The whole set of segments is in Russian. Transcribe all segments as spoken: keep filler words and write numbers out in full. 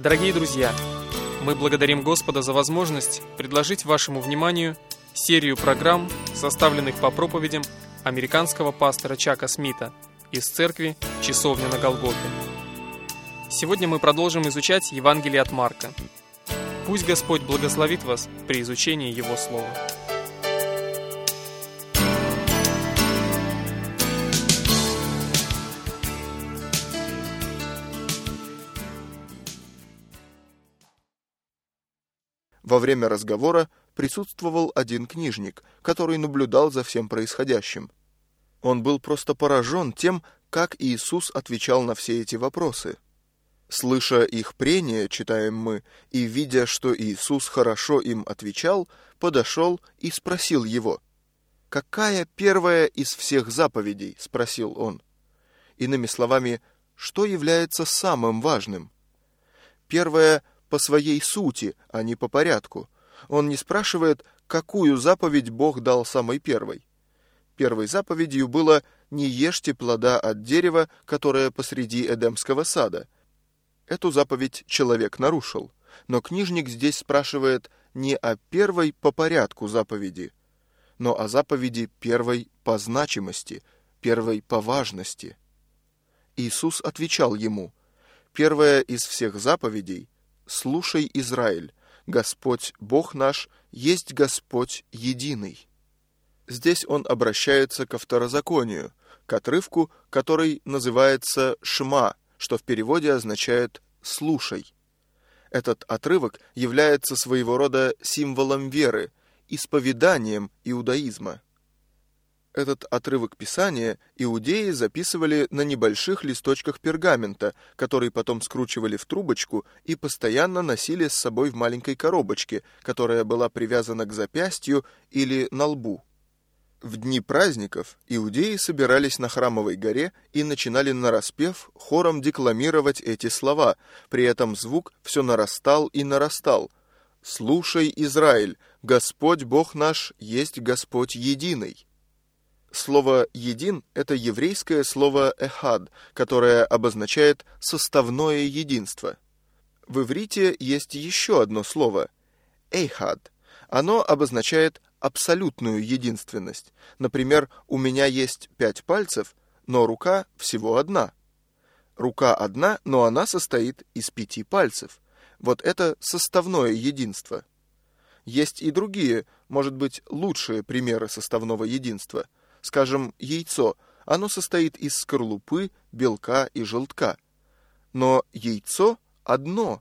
Дорогие друзья, мы благодарим Господа за возможность предложить вашему вниманию серию программ, составленных по проповедям американского пастора Чака Смита из церкви «Часовня на Голгофе». Сегодня мы продолжим изучать Евангелие от Марка. Пусть Господь благословит вас при изучении Его Слова. Во время разговора присутствовал один книжник, который наблюдал за всем происходящим. Он был просто поражен тем, как Иисус отвечал на все эти вопросы. Слыша их прения, читаем мы, и видя, что Иисус хорошо им отвечал, подошел и спросил его: «Какая первая из всех заповедей?» — спросил он. Иными словами, что является самым важным? Первое — по своей сути, а не по порядку. Он не спрашивает, какую заповедь Бог дал самой первой. Первой заповедью было «не ешьте плода от дерева, которое посреди Эдемского сада». Эту заповедь человек нарушил, но книжник здесь спрашивает не о первой по порядку заповеди, но о заповеди первой по значимости, первой по важности. Иисус отвечал ему: «Первая из всех заповедей: слушай, Израиль, Господь Бог наш есть Господь единый». Здесь он обращается ко второзаконию, к отрывку, который называется «Шма», что в переводе означает «слушай». Этот отрывок является своего рода символом веры, исповеданием иудаизма. Этот отрывок Писания иудеи записывали на небольших листочках пергамента, который потом скручивали в трубочку и постоянно носили с собой в маленькой коробочке, которая была привязана к запястью или на лбу. В дни праздников иудеи собирались на Храмовой горе и начинали нараспев хором декламировать эти слова, при этом звук все нарастал и нарастал. «Слушай, Израиль, Господь Бог наш есть Господь единый». Слово «един» — это еврейское слово «эхад», которое обозначает «составное единство». В иврите есть еще одно слово «эйхад». Оно обозначает абсолютную единственность. Например, у меня есть пять пальцев, но рука всего одна. Рука одна, но она состоит из пяти пальцев. Вот это составное единство. Есть и другие, может быть, лучшие примеры составного единства. Скажем, яйцо. Оно состоит из скорлупы, белка и желтка. Но яйцо одно,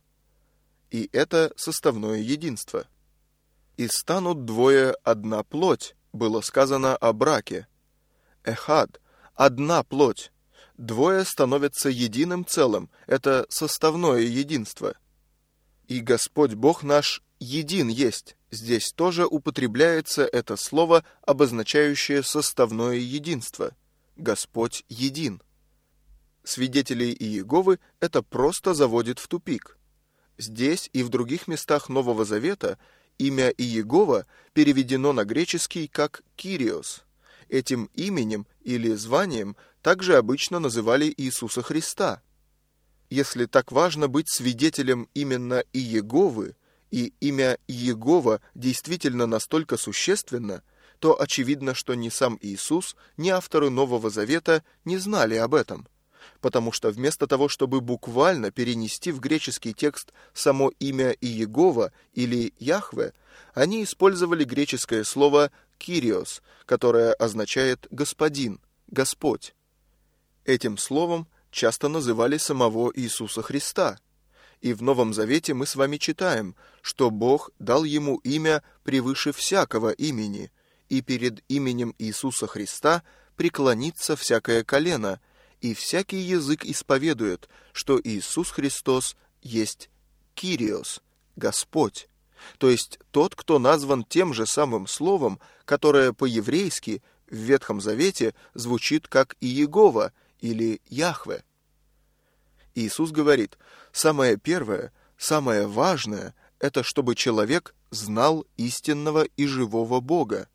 и это составное единство. «И станут двое одна плоть», было сказано о браке. Эхад — одна плоть. Двое становятся единым целым, это составное единство. И Господь Бог наш един есть. Здесь тоже употребляется это слово, обозначающее составное единство. Господь един. Свидетелей Иеговы это просто заводит в тупик. Здесь и в других местах Нового Завета имя Иегова переведено на греческий как «Кириос». Этим именем или званием также обычно называли Иисуса Христа. Если так важно быть свидетелем именно Иеговы, и имя Иегова действительно настолько существенно, то очевидно, что ни сам Иисус, ни авторы Нового Завета не знали об этом. Потому что вместо того, чтобы буквально перенести в греческий текст само имя Иегова или Яхве, они использовали греческое слово «кириос», которое означает «господин», «господь». Этим словом часто называли самого Иисуса Христа. И в Новом Завете мы с вами читаем, что Бог дал ему имя превыше всякого имени, и перед именем Иисуса Христа преклонится всякое колено, и всякий язык исповедует, что Иисус Христос есть Кириос, Господь, то есть тот, кто назван тем же самым словом, которое по-еврейски в Ветхом Завете звучит как Иегова или Яхве. Иисус говорит: самое первое, самое важное — это чтобы человек знал истинного и живого Бога.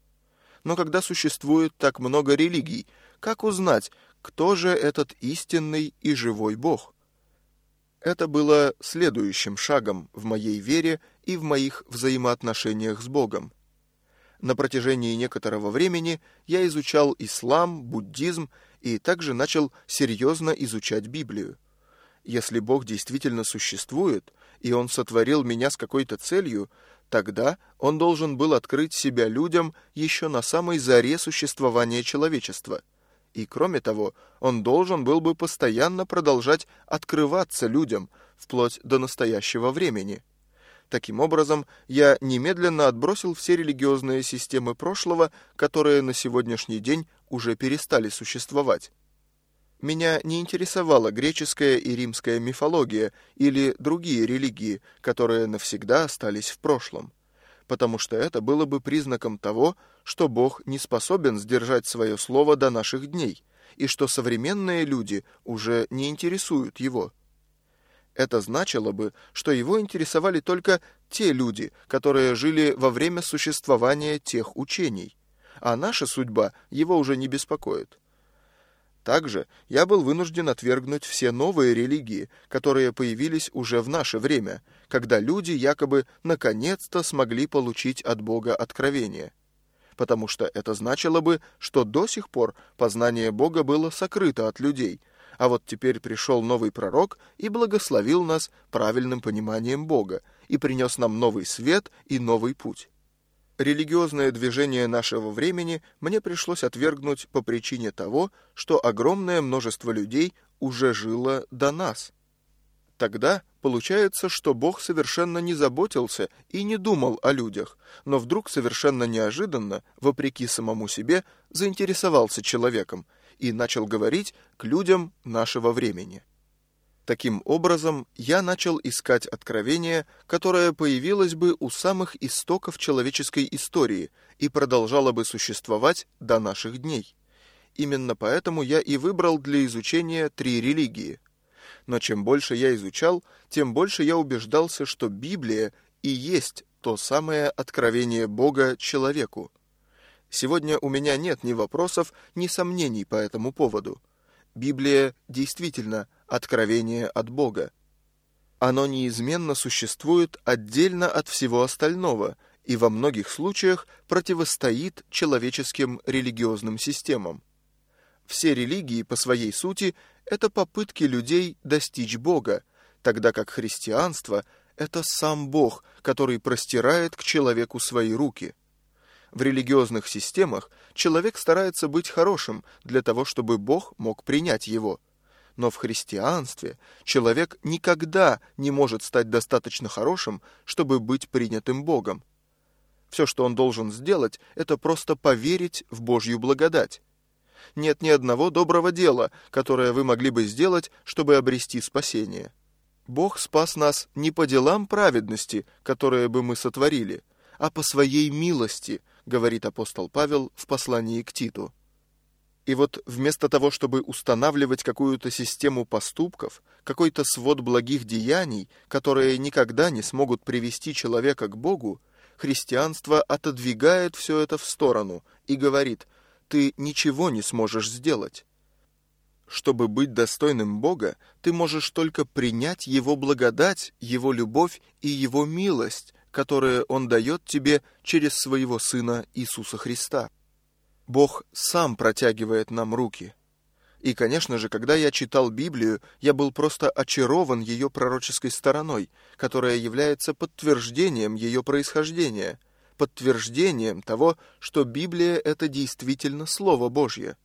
Но когда существует так много религий, как узнать, кто же этот истинный и живой Бог? Это было следующим шагом в моей вере и в моих взаимоотношениях с Богом. На протяжении некоторого времени я изучал ислам, буддизм и также начал серьезно изучать Библию. Если Бог действительно существует, и Он сотворил меня с какой-то целью, тогда Он должен был открыть себя людям еще на самой заре существования человечества. И кроме того, Он должен был бы постоянно продолжать открываться людям, вплоть до настоящего времени. Таким образом, я немедленно отбросил все религиозные системы прошлого, которые на сегодняшний день уже перестали существовать. Меня не интересовала греческая и римская мифология или другие религии, которые навсегда остались в прошлом, потому что это было бы признаком того, что Бог не способен сдержать свое слово до наших дней, и что современные люди уже не интересуют Его. Это значило бы, что Его интересовали только те люди, которые жили во время существования тех учений, а наша судьба Его уже не беспокоит. Также я был вынужден отвергнуть все новые религии, которые появились уже в наше время, когда люди якобы наконец-то смогли получить от Бога откровение. Потому что это значило бы, что до сих пор познание Бога было сокрыто от людей, а вот теперь пришел новый пророк и благословил нас правильным пониманием Бога и принес нам новый свет и новый путь. Религиозное движение нашего времени мне пришлось отвергнуть по причине того, что огромное множество людей уже жило до нас. Тогда получается, что Бог совершенно не заботился и не думал о людях, но вдруг совершенно неожиданно, вопреки самому себе, заинтересовался человеком и начал говорить к людям нашего времени. Таким образом, я начал искать откровение, которое появилось бы у самых истоков человеческой истории и продолжало бы существовать до наших дней. Именно поэтому я и выбрал для изучения три религии. Но чем больше я изучал, тем больше я убеждался, что Библия и есть то самое откровение Бога человеку. Сегодня у меня нет ни вопросов, ни сомнений по этому поводу. Библия действительно откровение от Бога. Оно неизменно существует отдельно от всего остального и во многих случаях противостоит человеческим религиозным системам. Все религии по своей сути – это попытки людей достичь Бога, тогда как христианство – это сам Бог, который простирает к человеку свои руки. В религиозных системах человек старается быть хорошим для того, чтобы Бог мог принять его. Но в христианстве человек никогда не может стать достаточно хорошим, чтобы быть принятым Богом. Все, что он должен сделать, это просто поверить в Божью благодать. Нет ни одного доброго дела, которое вы могли бы сделать, чтобы обрести спасение. Бог спас нас не по делам праведности, которые бы мы сотворили, а по своей милости, говорит апостол Павел в послании к Титу. И вот вместо того, чтобы устанавливать какую-то систему поступков, какой-то свод благих деяний, которые никогда не смогут привести человека к Богу, христианство отодвигает все это в сторону и говорит: ты ничего не сможешь сделать. Чтобы быть достойным Бога, ты можешь только принять Его благодать, Его любовь и Его милость, которые Он дает тебе через Своего Сына Иисуса Христа. Бог сам протягивает нам руки. И, конечно же, когда я читал Библию, я был просто очарован ее пророческой стороной, которая является подтверждением ее происхождения, подтверждением того, что Библия — это действительно Слово Божье.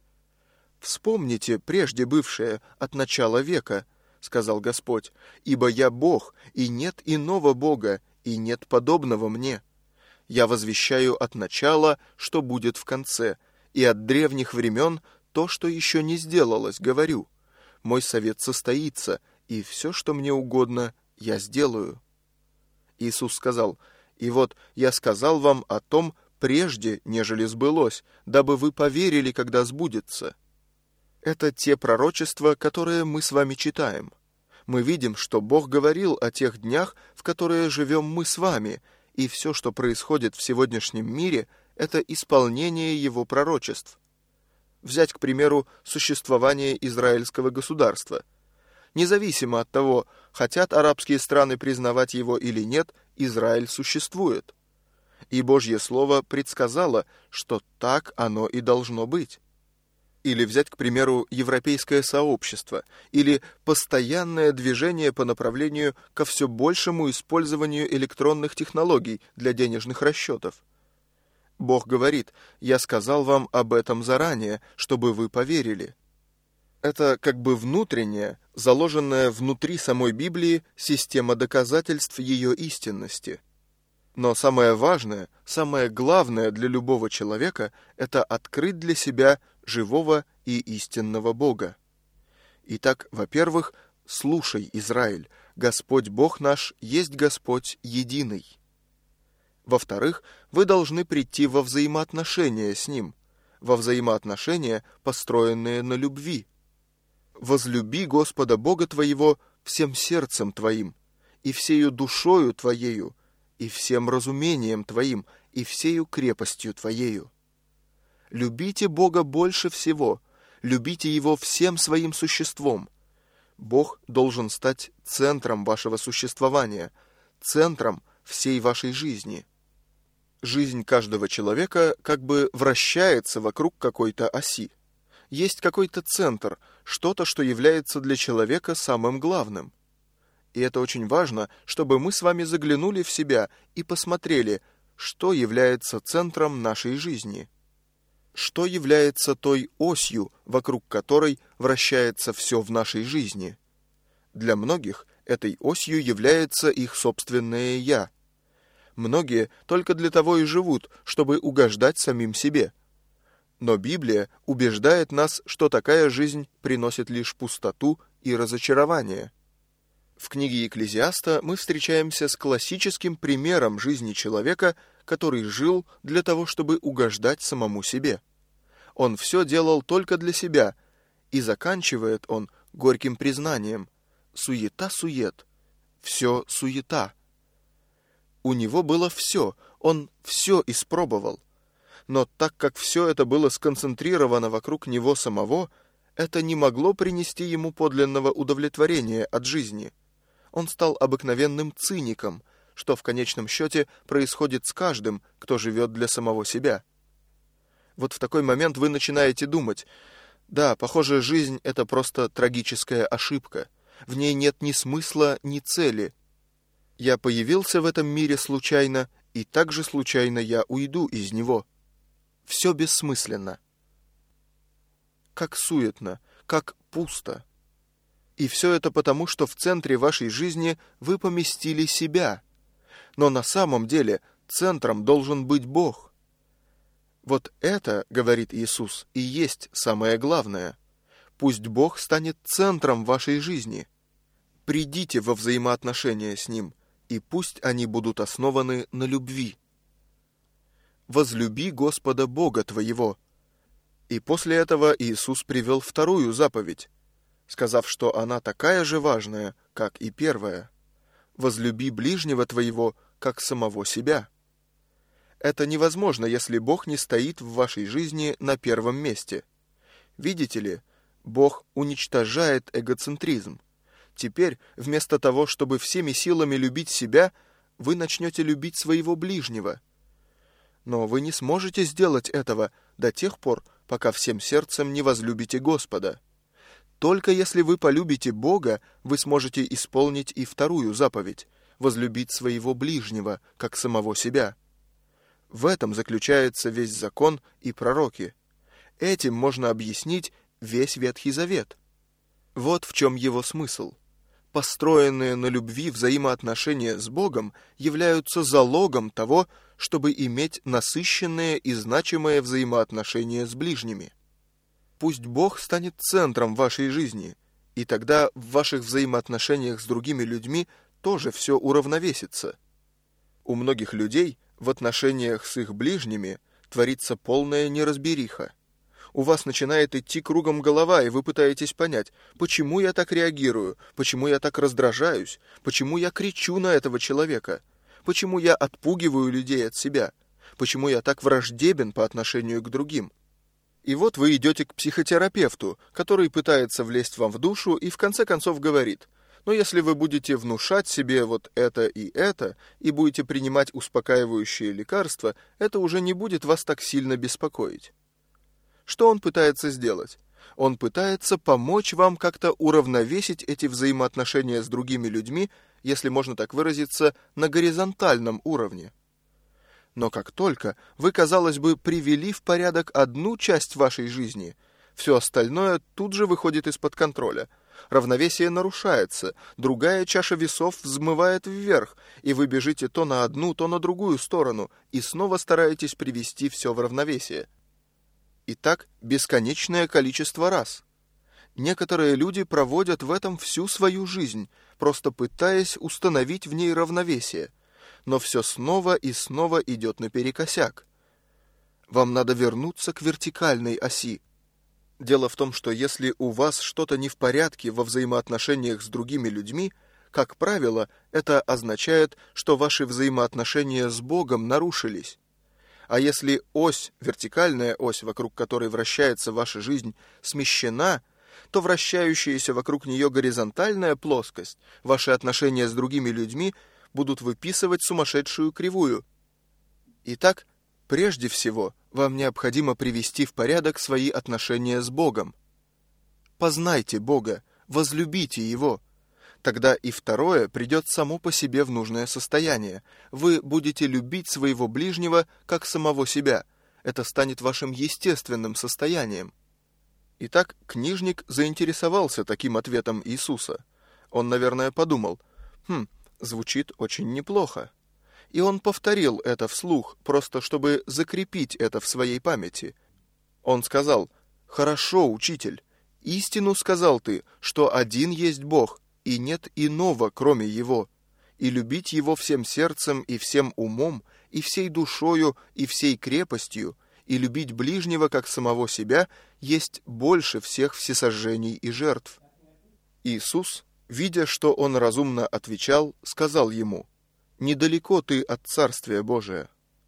«Вспомните прежде бывшее от начала века, — сказал Господь, — ибо я Бог, и нет иного Бога, и нет подобного мне. Я возвещаю от начала, что будет в конце, и от древних времен то, что еще не сделалось, говорю. Мой совет состоится, и все, что мне угодно, я сделаю». Иисус сказал: «И вот я сказал вам о том прежде, нежели сбылось, дабы вы поверили, когда сбудется». Это те пророчества, которые мы с вами читаем. Мы видим, что Бог говорил о тех днях, в которые живем мы с вами, и все, что происходит в сегодняшнем мире, это исполнение Его пророчеств. Взять, к примеру, существование израильского государства. Независимо от того, хотят арабские страны признавать его или нет, Израиль существует. И Божье Слово предсказало, что так оно и должно быть. Или взять, к примеру, европейское сообщество, или постоянное движение по направлению ко все большему использованию электронных технологий для денежных расчетов. Бог говорит: «Я сказал вам об этом заранее, чтобы вы поверили». Это как бы внутренняя, заложенная внутри самой Библии система доказательств ее истинности. Но самое важное, самое главное для любого человека – это открыть для себя живого и истинного Бога. Итак, во-первых, слушай, Израиль, Господь Бог наш есть Господь единый. Во-вторых, вы должны прийти во взаимоотношения с Ним, во взаимоотношения, построенные на любви. «Возлюби Господа Бога твоего всем сердцем твоим, и всею душою твоею, и всем разумением твоим, и всею крепостью твоею». Любите Бога больше всего, любите Его всем своим существом. Бог должен стать центром вашего существования, центром всей вашей жизни. Жизнь каждого человека как бы вращается вокруг какой-то оси. Есть какой-то центр, что-то, что является для человека самым главным. И это очень важно, чтобы мы с вами заглянули в себя и посмотрели, что является центром нашей жизни. Что является той осью, вокруг которой вращается все в нашей жизни? Для многих этой осью является их собственное «я». Многие только для того и живут, чтобы угождать самим себе. Но Библия убеждает нас, что такая жизнь приносит лишь пустоту и разочарование. В книге Екклезиаста мы встречаемся с классическим примером жизни человека, который жил для того, чтобы угождать самому себе. Он все делал только для себя, и заканчивает он горьким признанием: суета-сует, все суета. У него было все, он все испробовал. Но так как все это было сконцентрировано вокруг него самого, это не могло принести ему подлинного удовлетворения от жизни. Он стал обыкновенным циником, что в конечном счете происходит с каждым, кто живет для самого себя. Вот в такой момент вы начинаете думать: да, похоже, жизнь — это просто трагическая ошибка. В ней нет ни смысла, ни цели. Я появился в этом мире случайно, и так же случайно я уйду из него. Все бессмысленно. Как суетно, как пусто. И все это потому, что в центре вашей жизни вы поместили себя. Но на самом деле центром должен быть Бог. Вот это, говорит Иисус, и есть самое главное. Пусть Бог станет центром вашей жизни. Придите во взаимоотношения с Ним, и пусть они будут основаны на любви. «Возлюби Господа Бога твоего». И после этого Иисус привел вторую заповедь, сказав, что она такая же важная, как и первая. «Возлюби ближнего твоего, как самого себя». Это невозможно, если Бог не стоит в вашей жизни на первом месте. Видите ли, Бог уничтожает эгоцентризм. Теперь, вместо того, чтобы всеми силами любить себя, вы начнете любить своего ближнего. Но вы не сможете сделать этого до тех пор, пока всем сердцем не возлюбите Господа. Только если вы полюбите Бога, вы сможете исполнить и вторую заповедь – возлюбить своего ближнего, как самого себя. В этом заключается весь закон и пророки. Этим можно объяснить весь Ветхий Завет. Вот в чем его смысл. Построенные на любви взаимоотношения с Богом являются залогом того, чтобы иметь насыщенные и значимые взаимоотношения с ближними. Пусть Бог станет центром вашей жизни, и тогда в ваших взаимоотношениях с другими людьми тоже все уравновесится. У многих людей в отношениях с их ближними творится полная неразбериха. У вас начинает идти кругом голова, и вы пытаетесь понять, почему я так реагирую, почему я так раздражаюсь, почему я кричу на этого человека, почему я отпугиваю людей от себя, почему я так враждебен по отношению к другим. И вот вы идете к психотерапевту, который пытается влезть вам в душу и в конце концов говорит: но если вы будете внушать себе вот это и это, и будете принимать успокаивающие лекарства, это уже не будет вас так сильно беспокоить. Что он пытается сделать? Он пытается помочь вам как-то уравновесить эти взаимоотношения с другими людьми, если можно так выразиться, на горизонтальном уровне. Но как только вы, казалось бы, привели в порядок одну часть вашей жизни, все остальное тут же выходит из-под контроля. Равновесие нарушается, другая чаша весов взмывает вверх, и вы бежите то на одну, то на другую сторону, и снова стараетесь привести все в равновесие. И так бесконечное количество раз. Некоторые люди проводят в этом всю свою жизнь, просто пытаясь установить в ней равновесие, но все снова и снова идет наперекосяк. Вам надо вернуться к вертикальной оси. Дело в том, что если у вас что-то не в порядке во взаимоотношениях с другими людьми, как правило, это означает, что ваши взаимоотношения с Богом нарушились. А если ось, вертикальная ось, вокруг которой вращается ваша жизнь, смещена, то вращающаяся вокруг нее горизонтальная плоскость, ваши отношения с другими людьми будут выписывать сумасшедшую кривую. Итак, прежде всего, вам необходимо привести в порядок свои отношения с Богом. Познайте Бога, возлюбите Его. Тогда и второе придет само по себе в нужное состояние. Вы будете любить своего ближнего как самого себя. Это станет вашим естественным состоянием. Итак, книжник заинтересовался таким ответом Иисуса. Он, наверное, подумал: «Хм, звучит очень неплохо». И он повторил это вслух, просто чтобы закрепить это в своей памяти. Он сказал: «Хорошо, учитель, истину сказал ты, что один есть Бог, и нет иного, кроме Его, и любить Его всем сердцем и всем умом, и всей душою, и всей крепостью, и любить ближнего, как самого себя, есть больше всех всесожжений и жертв». Иисус, видя, что он разумно отвечал, сказал ему: «Недалеко ты от Царствия Божия».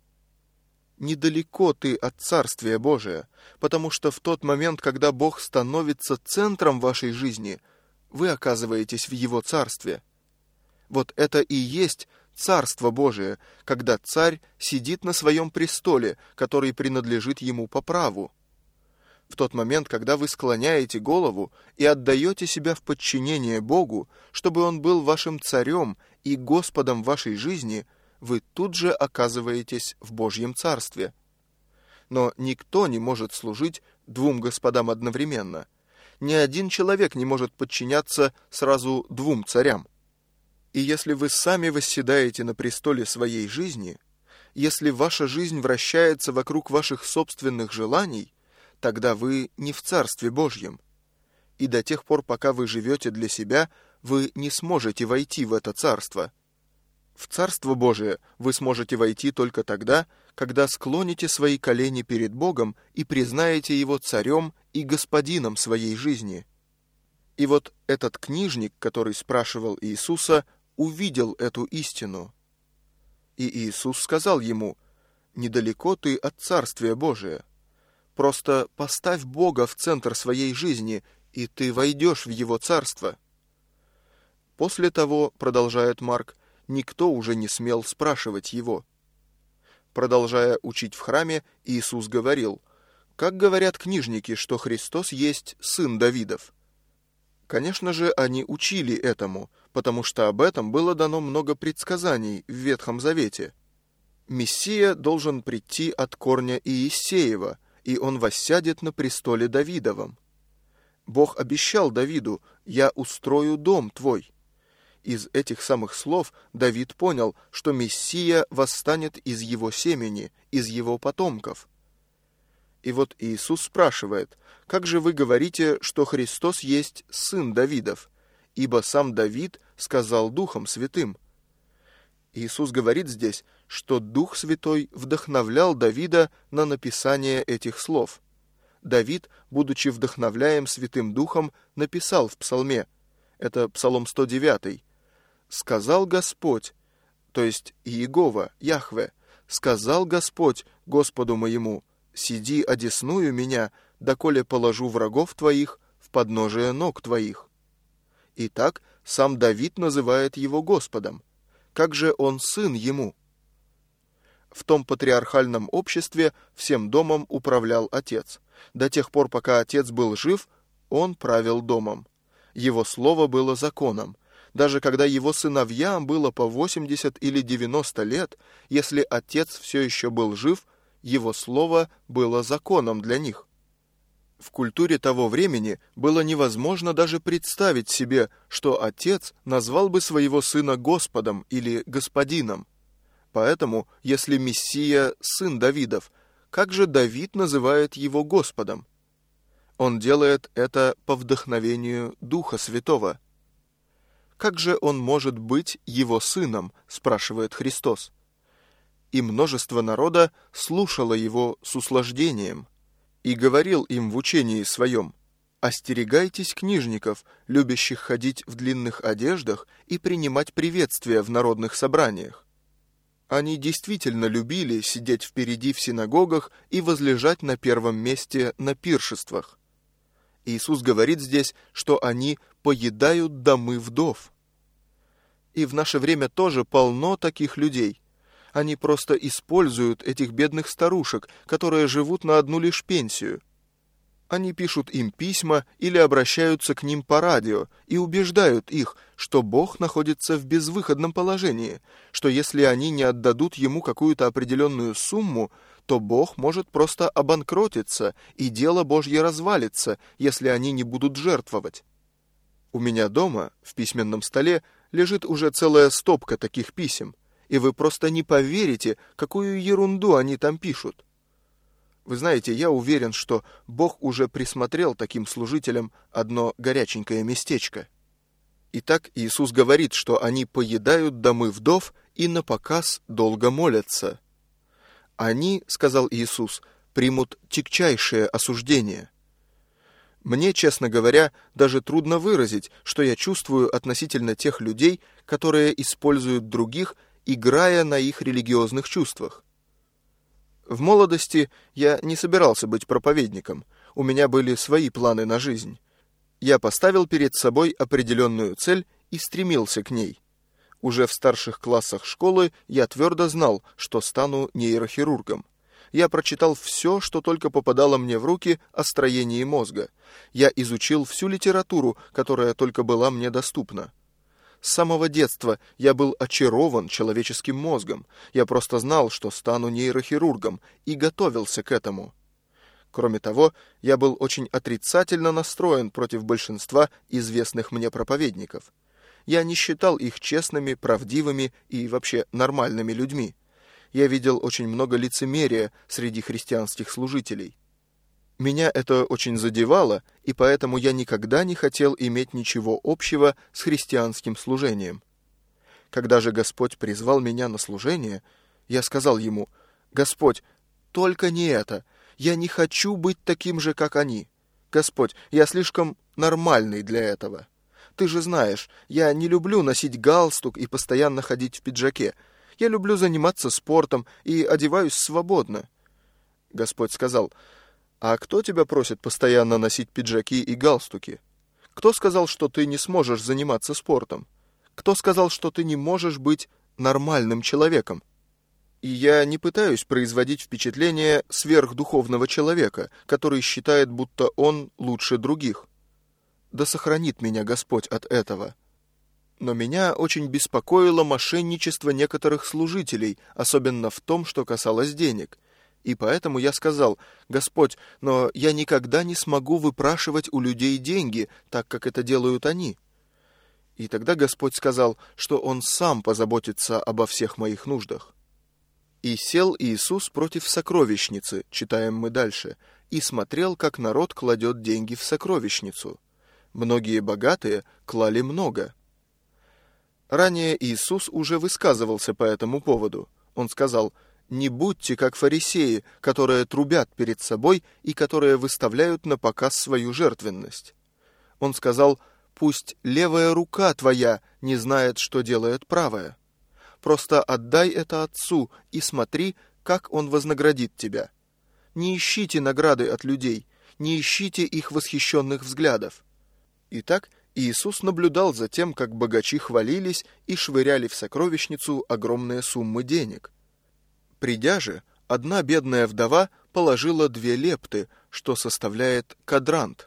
Недалеко ты от Царствия Божия, потому что в тот момент, когда Бог становится центром вашей жизни, вы оказываетесь в Его Царстве. Вот это и есть Царство Божие, когда Царь сидит на своем престоле, который принадлежит Ему по праву. В тот момент, когда вы склоняете голову и отдаете себя в подчинение Богу, чтобы Он был вашим царем и Господом вашей жизни, вы тут же оказываетесь в Божьем Царстве. Но никто не может служить двум господам одновременно. Ни один человек не может подчиняться сразу двум царям. И если вы сами восседаете на престоле своей жизни, если ваша жизнь вращается вокруг ваших собственных желаний, тогда вы не в Царстве Божьем. И до тех пор, пока вы живете для себя, вы не сможете войти в это Царство. В Царство Божие вы сможете войти только тогда, когда склоните свои колени перед Богом и признаете Его царем и господином своей жизни. И вот этот книжник, который спрашивал Иисуса, увидел эту истину. И Иисус сказал ему: «Недалеко ты от Царствия Божия. Просто поставь Бога в центр своей жизни, и ты войдешь в Его Царство». После того, продолжает Марк, никто уже не смел спрашивать его. Продолжая учить в храме, Иисус говорил: «Как говорят книжники, что Христос есть сын Давидов?» Конечно же, они учили этому, потому что об этом было дано много предсказаний в Ветхом Завете. Мессия должен прийти от корня Иессеева, и он воссядет на престоле Давидовом. Бог обещал Давиду: «Я устрою дом твой». Из этих самых слов Давид понял, что Мессия восстанет из его семени, из его потомков. И вот Иисус спрашивает: «Как же вы говорите, что Христос есть сын Давидов? Ибо сам Давид сказал Духом Святым». Иисус говорит здесь, что Дух Святой вдохновлял Давида на написание этих слов. Давид, будучи вдохновляем Святым Духом, написал в Псалме, это Псалом сто девять, «Сказал Господь», то есть Иегова, Яхве, «сказал Господь Господу моему: «Сиди одесную меня, доколе положу врагов твоих в подножие ног твоих». Итак, сам Давид называет его Господом. Как же он сын ему? В том патриархальном обществе всем домом управлял отец. До тех пор, пока отец был жив, он правил домом. Его слово было законом. Даже когда его сыновьям было по восемьдесят или девяносто лет, если отец все еще был жив, его слово было законом для них. В культуре того времени было невозможно даже представить себе, что отец назвал бы своего сына Господом или Господином. Поэтому, если Мессия – сын Давидов, как же Давид называет его Господом? Он делает это по вдохновению Духа Святого. «Как же он может быть его сыном?» – спрашивает Христос. И множество народа слушало его с услаждением. И говорил им в учении своем: «Остерегайтесь книжников, любящих ходить в длинных одеждах и принимать приветствия в народных собраниях». Они действительно любили сидеть впереди в синагогах и возлежать на первом месте на пиршествах. Иисус говорит здесь, что они поедают домы вдов. И в наше время тоже полно таких людей. Они просто используют этих бедных старушек, которые живут на одну лишь пенсию. Они пишут им письма или обращаются к ним по радио и убеждают их, что Бог находится в безвыходном положении, что если они не отдадут Ему какую-то определенную сумму, то Бог может просто обанкротиться, и дело Божье развалится, если они не будут жертвовать. У меня дома, в письменном столе, лежит уже целая стопка таких писем, и вы просто не поверите, какую ерунду они там пишут. Вы знаете, я уверен, что Бог уже присмотрел таким служителям одно горяченькое местечко. Итак, Иисус говорит, что они поедают домы вдов и напоказ долго молятся. Они, сказал Иисус, примут тягчайшее осуждение. Мне, честно говоря, даже трудно выразить, что я чувствую относительно тех людей, которые используют других, играя на их религиозных чувствах. В молодости я не собирался быть проповедником, у меня были свои планы на жизнь. Я поставил перед собой определенную цель и стремился к ней. Уже в старших классах школы я твердо знал, что стану нейрохирургом. Я прочитал все, что только попадало мне в руки о строении мозга. Я изучил всю литературу, которая только была мне доступна. С самого детства я был очарован человеческим мозгом. Я просто знал, что стану нейрохирургом, и готовился к этому. Кроме того, я был очень отрицательно настроен против большинства известных мне проповедников. Я не считал их честными, правдивыми и вообще нормальными людьми. Я видел очень много лицемерия среди христианских служителей. Меня это очень задевало, и поэтому я никогда не хотел иметь ничего общего с христианским служением. Когда же Господь призвал меня на служение, я сказал Ему: «Господь, только не это. Я не хочу быть таким же, как они. Господь, я слишком нормальный для этого. Ты же знаешь, я не люблю носить галстук и постоянно ходить в пиджаке. Я люблю заниматься спортом и одеваюсь свободно». Господь сказал: «А кто тебя просит постоянно носить пиджаки и галстуки? Кто сказал, что ты не сможешь заниматься спортом? Кто сказал, что ты не можешь быть нормальным человеком?» И я не пытаюсь производить впечатление сверхдуховного человека, который считает, будто он лучше других. Да сохранит меня Господь от этого. Но меня очень беспокоило мошенничество некоторых служителей, особенно в том, что касалось денег. И поэтому я сказал: «Господь, но я никогда не смогу выпрашивать у людей деньги, так как это делают они». И тогда Господь сказал, что Он сам позаботится обо всех моих нуждах. «И сел Иисус против сокровищницы», читаем мы дальше, «и смотрел, как народ кладет деньги в сокровищницу. Многие богатые клали много». Ранее Иисус уже высказывался по этому поводу. Он сказал: «Не будьте как фарисеи, которые трубят перед собой и которые выставляют на показ свою жертвенность». Он сказал: «Пусть левая рука твоя не знает, что делает правая. Просто отдай это Отцу и смотри, как Он вознаградит тебя. Не ищите награды от людей, не ищите их восхищенных взглядов. Итак, Иисус наблюдал за тем, как богачи хвалились и швыряли в сокровищницу огромные суммы денег. Придя же, одна бедная вдова положила две лепты, что составляет кадрант.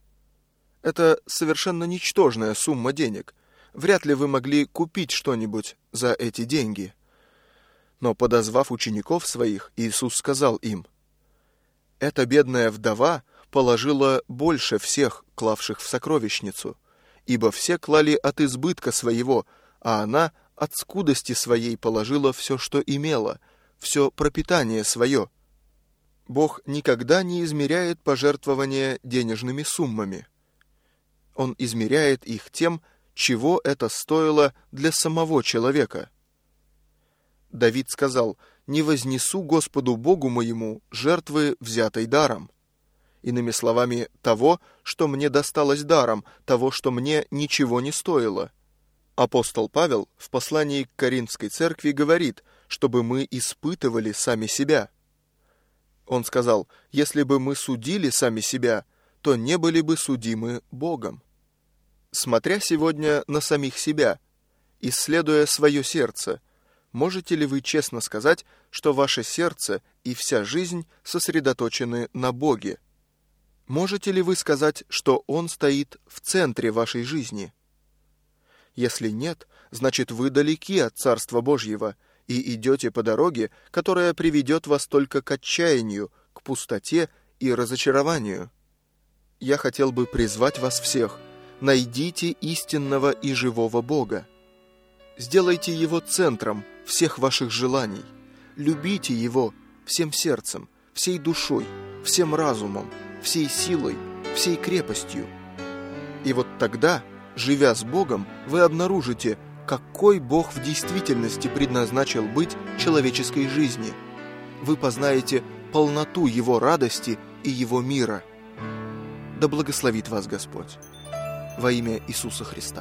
Это совершенно ничтожная сумма денег. Вряд ли вы могли купить что-нибудь за эти деньги. Но, подозвав учеников своих, Иисус сказал им: «Эта бедная вдова положила больше всех, клавших в сокровищницу, ибо все клали от избытка своего, а она от скудости своей положила все, что имела, все пропитание свое». Бог никогда не измеряет пожертвования денежными суммами. Он измеряет их тем, чего это стоило для самого человека. Давид сказал: «Не вознесу Господу Богу моему жертвы, взятой даром». Иными словами, того, что мне досталось даром, того, что мне ничего не стоило. Апостол Павел в послании к Коринфской церкви говорит, чтобы мы испытывали сами себя. Он сказал: «Если бы мы судили сами себя, то не были бы судимы Богом». Смотря сегодня на самих себя, исследуя свое сердце, можете ли вы честно сказать, что ваше сердце и вся жизнь сосредоточены на Боге? Можете ли вы сказать, что Он стоит в центре вашей жизни? Если нет, значит, вы далеки от Царства Божьего и идете по дороге, которая приведет вас только к отчаянию, к пустоте и разочарованию. Я хотел бы призвать вас всех: найдите истинного и живого Бога. Сделайте Его центром всех ваших желаний. Любите Его всем сердцем, всей душой, всем разумом, всей силой, всей крепостью. И вот тогда, живя с Богом, вы обнаружите, какой Бог в действительности предназначил быть человеческой жизни. Вы познаете полноту Его радости и Его мира. Да благословит вас Господь. Во имя Иисуса Христа.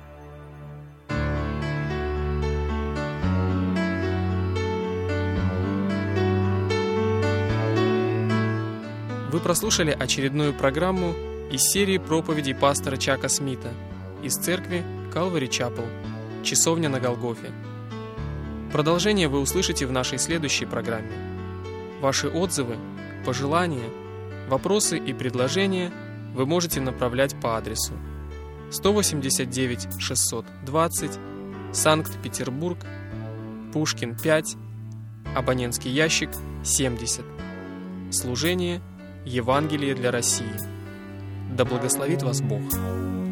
Вы прослушали очередную программу из серии проповедей пастора Чака Смита из церкви Calvary Chapel, Часовня на Голгофе. Продолжение вы услышите в нашей следующей программе. Ваши отзывы, пожелания, вопросы и предложения вы можете направлять по адресу сто восемьдесят девять шестьсот двадцать, Санкт-Петербург, Пушкин пять, абонентский ящик семьдесят. Служение Евангелие для России. Да благословит вас Бог.